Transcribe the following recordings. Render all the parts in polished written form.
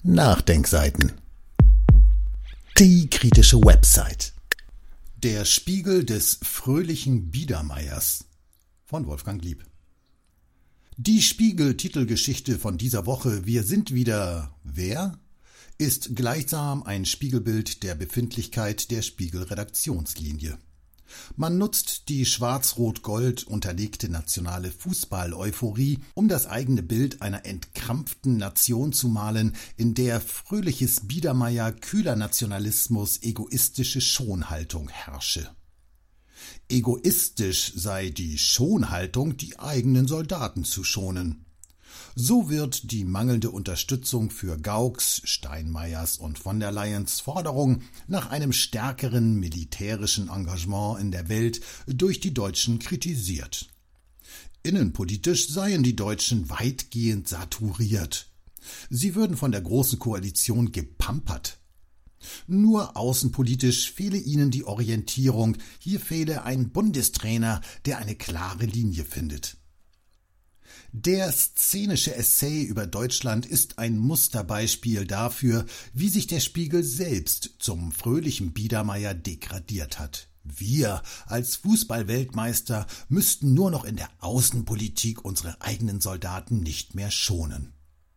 Nachdenkseiten. Die kritische Website. Der Spiegel des fröhlichen Biedermeiers von Wolfgang Lieb. Die Spiegel-Titelgeschichte von dieser Woche Wir sind wieder wer? Ist gleichsam ein Spiegelbild der Befindlichkeit der Spiegel-Redaktionslinie. Man nutzt die schwarz-rot-gold unterlegte nationale Fußball-Euphorie, um das eigene Bild einer entkrampften Nation zu malen, in der fröhliches Biedermeier, kühler Nationalismus, egoistische Schonhaltung herrsche. Egoistisch sei die Schonhaltung, die eigenen Soldaten zu schonen. So wird die mangelnde Unterstützung für Gaucks, Steinmeiers und von der Leyens Forderung nach einem stärkeren militärischen Engagement in der Welt durch die Deutschen kritisiert. Innenpolitisch seien die Deutschen weitgehend saturiert. Sie würden von der Großen Koalition gepampert. Nur außenpolitisch fehle ihnen die Orientierung, hier fehle ein Bundestrainer, der eine klare Linie findet. Der szenische Essay über Deutschland ist ein Musterbeispiel dafür, wie sich der Spiegel selbst zum fröhlichen Biedermeier degradiert hat. Wir als Fußball-Weltmeister müssten nur noch in der Außenpolitik unsere eigenen Soldaten nicht mehr schonen.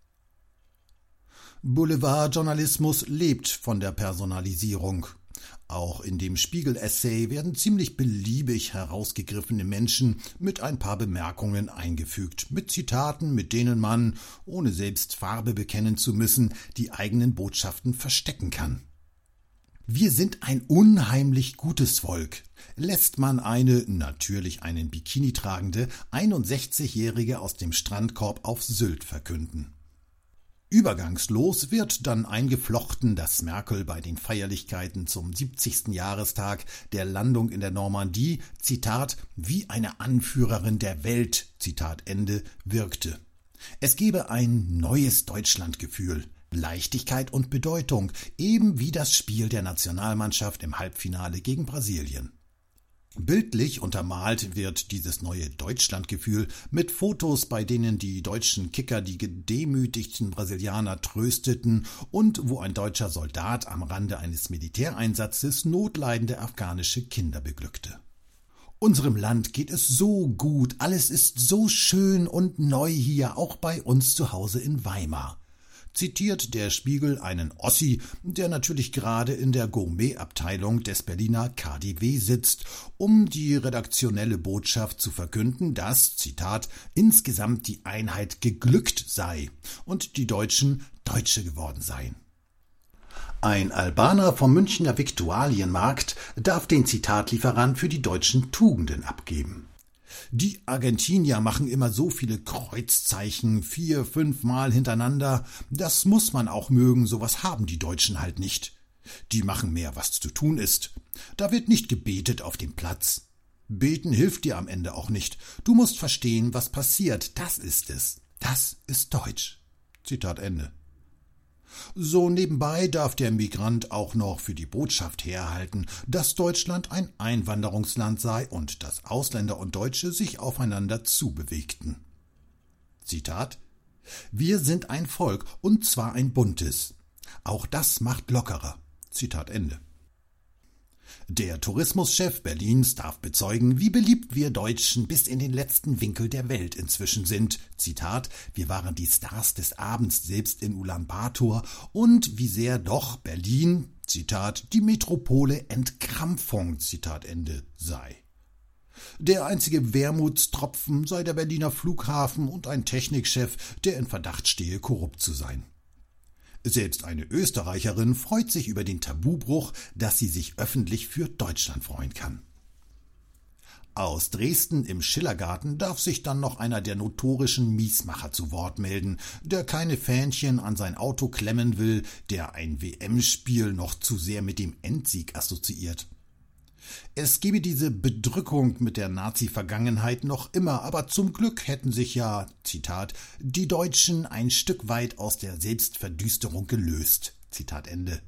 Boulevardjournalismus lebt von der Personalisierung. Auch in dem Spiegel-Essay werden ziemlich beliebig herausgegriffene Menschen mit ein paar Bemerkungen eingefügt, mit Zitaten, mit denen man, ohne selbst Farbe bekennen zu müssen, die eigenen Botschaften verstecken kann. Wir sind ein unheimlich gutes Volk, lässt man eine, natürlich einen Bikini tragende, 61-Jährige aus dem Strandkorb auf Sylt verkünden. Übergangslos wird dann eingeflochten, dass Merkel bei den Feierlichkeiten zum 70. Jahrestag der Landung in der Normandie, Zitat, wie eine Anführerin der Welt, Zitat Ende, wirkte. Es gebe ein neues Deutschlandgefühl, Leichtigkeit und Bedeutung, eben wie das Spiel der Nationalmannschaft im Halbfinale gegen Brasilien. Bildlich untermalt wird dieses neue Deutschlandgefühl mit Fotos, bei denen die deutschen Kicker die gedemütigten Brasilianer trösteten und wo ein deutscher Soldat am Rande eines Militäreinsatzes notleidende afghanische Kinder beglückte. Unserem Land geht es so gut, alles ist so schön und neu hier, auch bei uns zu Hause in Weimar. Zitiert der Spiegel einen Ossi, der natürlich gerade in der Gourmet-Abteilung des Berliner KaDeWe sitzt, um die redaktionelle Botschaft zu verkünden, dass, Zitat, insgesamt die Einheit geglückt sei und die Deutschen Deutsche geworden seien. Ein Albaner vom Münchner Viktualienmarkt darf den Zitatlieferant für die deutschen Tugenden abgeben. Die Argentinier machen immer so viele Kreuzzeichen, 4-5 Mal hintereinander. Das muss man auch mögen, sowas haben die Deutschen halt nicht. Die machen mehr, was zu tun ist. Da wird nicht gebetet auf dem Platz. Beten hilft dir am Ende auch nicht. Du musst verstehen, was passiert. Das ist es. Das ist Deutsch. Zitat Ende. So nebenbei darf der Migrant auch noch für die Botschaft herhalten, dass Deutschland ein Einwanderungsland sei und dass Ausländer und Deutsche sich aufeinander zubewegten. Zitat: Wir sind ein Volk, und zwar ein buntes. Auch das macht lockerer. Zitat Ende. Der Tourismuschef Berlins darf bezeugen, wie beliebt wir Deutschen bis in den letzten Winkel der Welt inzwischen sind. Zitat, wir waren die Stars des Abends selbst in Ulaanbaatar und wie sehr doch Berlin, Zitat, die Metropole Entkrampfung, Zitat Ende, sei. Der einzige Wermutstropfen sei der Berliner Flughafen und ein Technikchef, der in Verdacht stehe, korrupt zu sein. Selbst eine Österreicherin freut sich über den Tabubruch, dass sie sich öffentlich für Deutschland freuen kann. Aus Dresden im Schillergarten darf sich dann noch einer der notorischen Miesmacher zu Wort melden, der keine Fähnchen an sein Auto klemmen will, der ein WM-Spiel noch zu sehr mit dem Endsieg assoziiert. Es gebe diese Bedrückung mit der Nazi-Vergangenheit noch immer, aber zum Glück hätten sich ja, Zitat, die Deutschen ein Stück weit aus der Selbstverdüsterung gelöst. Zitat Ende.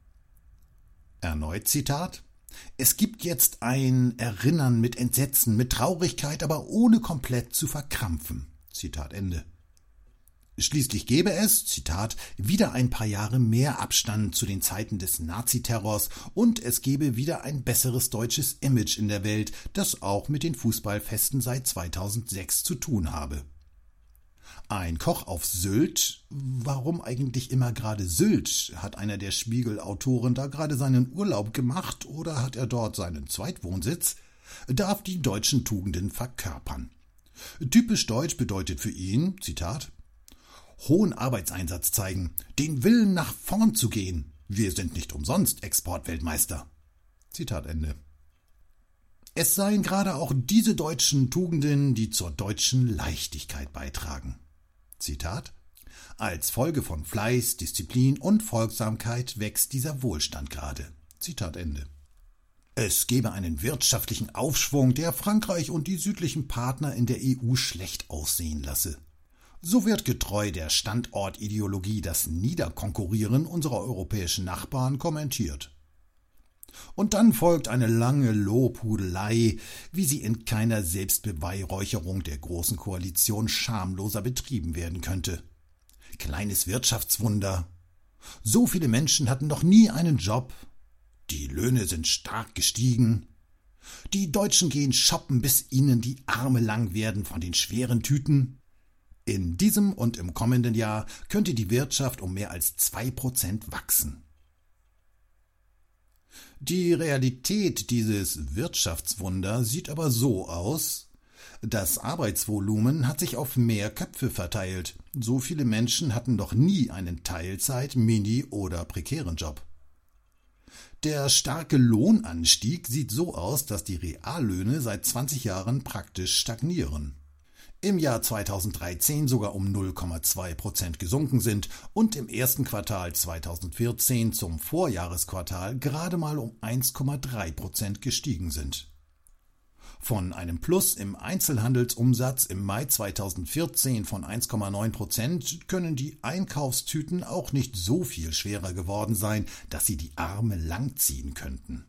Erneut Zitat: Es gibt jetzt ein Erinnern mit Entsetzen, mit Traurigkeit, aber ohne komplett zu verkrampfen. Zitat Ende. Schließlich gäbe es, Zitat, wieder ein paar Jahre mehr Abstand zu den Zeiten des Naziterrors und es gebe wieder ein besseres deutsches Image in der Welt, das auch mit den Fußballfesten seit 2006 zu tun habe. Ein Koch auf Sylt? Warum eigentlich immer gerade Sylt? Hat einer der Spiegel-Autoren da gerade seinen Urlaub gemacht oder hat er dort seinen Zweitwohnsitz? Darf die deutschen Tugenden verkörpern. Typisch deutsch bedeutet für ihn, Zitat, hohen Arbeitseinsatz zeigen, den Willen nach vorn zu gehen. Wir sind nicht umsonst Exportweltmeister. Zitat Ende. Es seien gerade auch diese deutschen Tugenden, die zur deutschen Leichtigkeit beitragen. Zitat: Als Folge von Fleiß, Disziplin und Folgsamkeit wächst dieser Wohlstand gerade. Zitat Ende. Es gebe einen wirtschaftlichen Aufschwung, der Frankreich und die südlichen Partner in der EU schlecht aussehen lasse. So wird getreu der Standortideologie das Niederkonkurrieren unserer europäischen Nachbarn kommentiert. Und dann folgt eine lange Lobhudelei, wie sie in keiner Selbstbeweihräucherung der Großen Koalition schamloser betrieben werden könnte. Kleines Wirtschaftswunder. So viele Menschen hatten noch nie einen Job. Die Löhne sind stark gestiegen. Die Deutschen gehen shoppen, bis ihnen die Arme lang werden von den schweren Tüten. In diesem und im kommenden Jahr könnte die Wirtschaft um mehr als 2% wachsen. Die Realität dieses Wirtschaftswunder sieht aber so aus: Das Arbeitsvolumen hat sich auf mehr Köpfe verteilt. So viele Menschen hatten noch nie einen Teilzeit-, Mini- oder prekären Job. Der starke Lohnanstieg sieht so aus, dass die Reallöhne seit 20 Jahren praktisch stagnieren. Im Jahr 2013 sogar um 0,2% gesunken sind und im ersten Quartal 2014 zum Vorjahresquartal gerade mal um 1,3% gestiegen sind. Von einem Plus im Einzelhandelsumsatz im Mai 2014 von 1,9% können die Einkaufstüten auch nicht so viel schwerer geworden sein, dass sie die Arme langziehen könnten.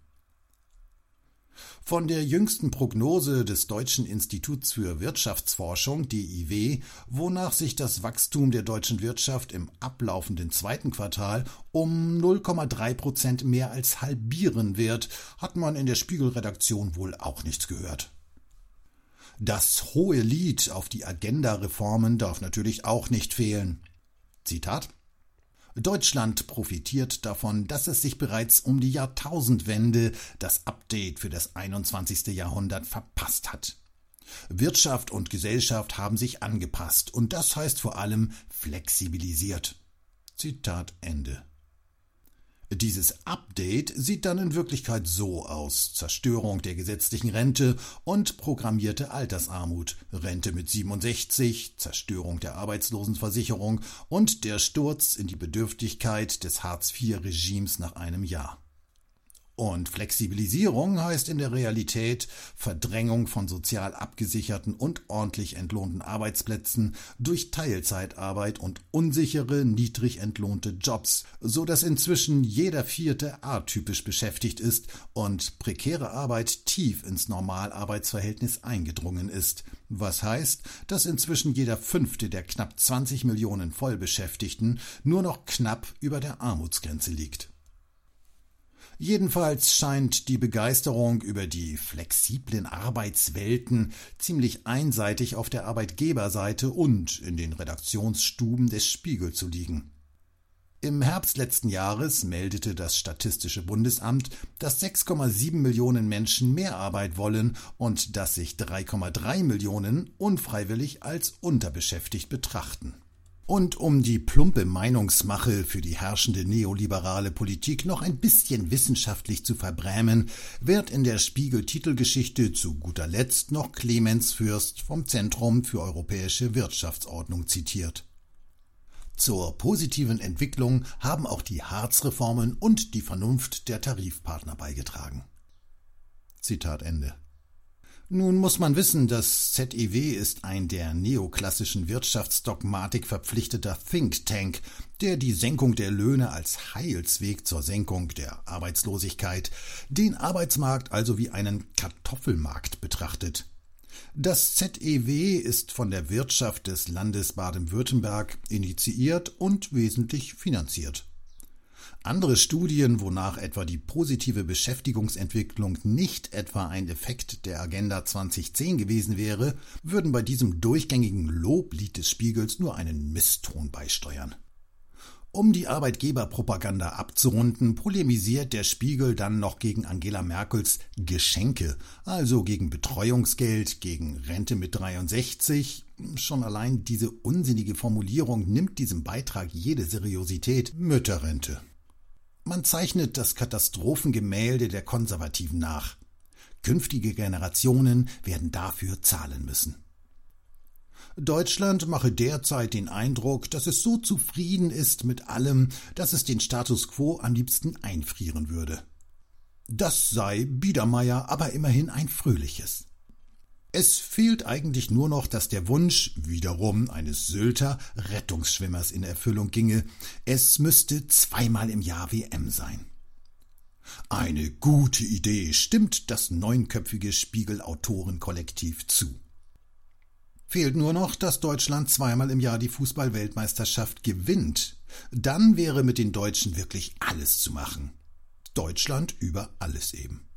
Von der jüngsten Prognose des Deutschen Instituts für Wirtschaftsforschung, DIW, wonach sich das Wachstum der deutschen Wirtschaft im ablaufenden zweiten Quartal um 0,3% mehr als halbieren wird, hat man in der Spiegel-Redaktion wohl auch nichts gehört. Das hohe Lied auf die Agenda-Reformen darf natürlich auch nicht fehlen. Zitat: Deutschland profitiert davon, dass es sich bereits um die Jahrtausendwende, das Update für das 21. Jahrhundert, verpasst hat. Wirtschaft und Gesellschaft haben sich angepasst und das heißt vor allem flexibilisiert. Zitat Ende. Dieses Update sieht dann in Wirklichkeit so aus: Zerstörung der gesetzlichen Rente und programmierte Altersarmut, Rente mit 67, Zerstörung der Arbeitslosenversicherung und der Sturz in die Bedürftigkeit des Hartz-IV-Regimes nach einem Jahr. Und Flexibilisierung heißt in der Realität Verdrängung von sozial abgesicherten und ordentlich entlohnten Arbeitsplätzen durch Teilzeitarbeit und unsichere, niedrig entlohnte Jobs, so dass inzwischen jeder Vierte atypisch beschäftigt ist und prekäre Arbeit tief ins Normalarbeitsverhältnis eingedrungen ist, was heißt, dass inzwischen jeder Fünfte der knapp 20 Millionen Vollbeschäftigten nur noch knapp über der Armutsgrenze liegt. Jedenfalls scheint die Begeisterung über die flexiblen Arbeitswelten ziemlich einseitig auf der Arbeitgeberseite und in den Redaktionsstuben des Spiegel zu liegen. Im Herbst letzten Jahres meldete das Statistische Bundesamt, dass 6,7 Millionen Menschen mehr Arbeit wollen und dass sich 3,3 Millionen unfreiwillig als unterbeschäftigt betrachten. Und um die plumpe Meinungsmache für die herrschende neoliberale Politik noch ein bisschen wissenschaftlich zu verbrämen, wird in der Spiegel-Titelgeschichte zu guter Letzt noch Clemens Fürst vom Zentrum für europäische Wirtschaftsordnung zitiert. Zur positiven Entwicklung haben auch die Hartz-Reformen und die Vernunft der Tarifpartner beigetragen. Zitat Ende. Nun muss man wissen, das ZEW ist ein der neoklassischen Wirtschaftsdogmatik verpflichteter Think Tank, der die Senkung der Löhne als Heilsweg zur Senkung der Arbeitslosigkeit, den Arbeitsmarkt also wie einen Kartoffelmarkt betrachtet. Das ZEW ist von der Wirtschaft des Landes Baden-Württemberg initiiert und wesentlich finanziert. Andere Studien, wonach etwa die positive Beschäftigungsentwicklung nicht etwa ein Effekt der Agenda 2010 gewesen wäre, würden bei diesem durchgängigen Loblied des Spiegels nur einen Misston beisteuern. Um die Arbeitgeberpropaganda abzurunden, polemisiert der Spiegel dann noch gegen Angela Merkels Geschenke, also gegen Betreuungsgeld, gegen Rente mit 63. Schon allein diese unsinnige Formulierung nimmt diesem Beitrag jede Seriosität. Mütterrente. Man zeichnet das Katastrophengemälde der Konservativen nach. Künftige Generationen werden dafür zahlen müssen. Deutschland mache derzeit den Eindruck, dass es so zufrieden ist mit allem, dass es den Status quo am liebsten einfrieren würde. Das sei Biedermeier aber immerhin ein fröhliches. Es fehlt eigentlich nur noch, dass der Wunsch, wiederum eines Sylter Rettungsschwimmers, in Erfüllung ginge. Es müsste 2-mal im Jahr WM sein. Eine gute Idee, stimmt das 9-köpfige Spiegel-Autorenkollektiv zu. Fehlt nur noch, dass Deutschland 2-mal im Jahr die Fußball-Weltmeisterschaft gewinnt. Dann wäre mit den Deutschen wirklich alles zu machen. Deutschland über alles eben.